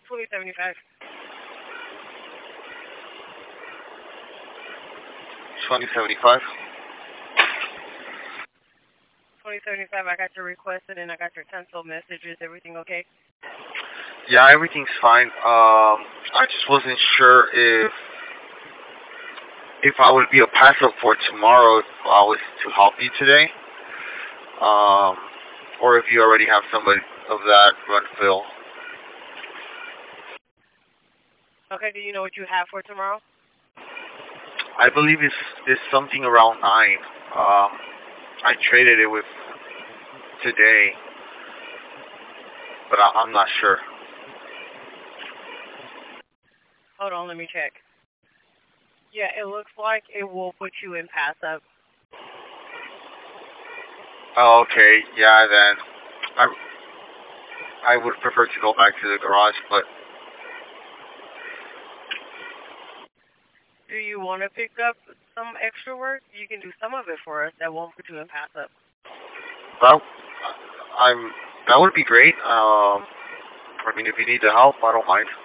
2075. 2075. 2075, I got your request and I got your cancel messages. Everything okay? Yeah, everything's fine. I just wasn't sure if I would be a pass-up for tomorrow if I was to help you today. Um, or if you already have somebody of that run fill. Okay, do you know what you have for tomorrow? I believe it's something around 9. I traded it with today, but I'm not sure. Hold on, let me check. Yeah, it looks like it will put you in pass up. Oh, okay, yeah, then I would prefer to go back to the garage, but Do you want to pick up some extra work? You can do some of it for us. That won't put you in pass up. well, that would be great. I mean, if you need the help, I don't mind.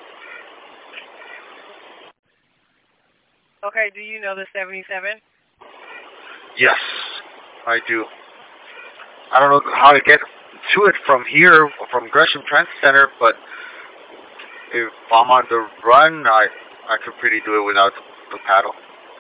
Okay, do you know the 77? Yes, I do. I don't know how to get to it from here, from Gresham Transit Center, but if I'm on the run, I could pretty do it without the paddle.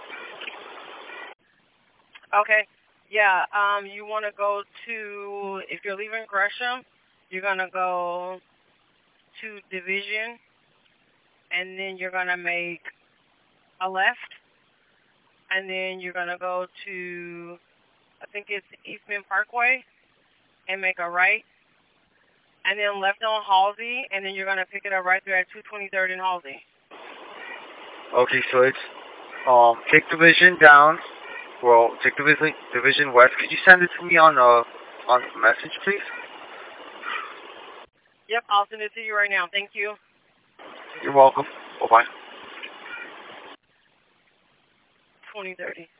Okay. Yeah, you want to go to, if you're leaving Gresham, you're going to go to Division, and then you're going to make a left, and then you're going to go to, I think it's Eastman Parkway, and make a right, and then left on Halsey, and then you're going to pick it up right there at 223rd and Halsey. Okay, so it's take Division down. Well, take Division West. Could you send it to me on message, please? Yep, I'll send it to you right now. Thank you. You're welcome. Bye-bye. 2030.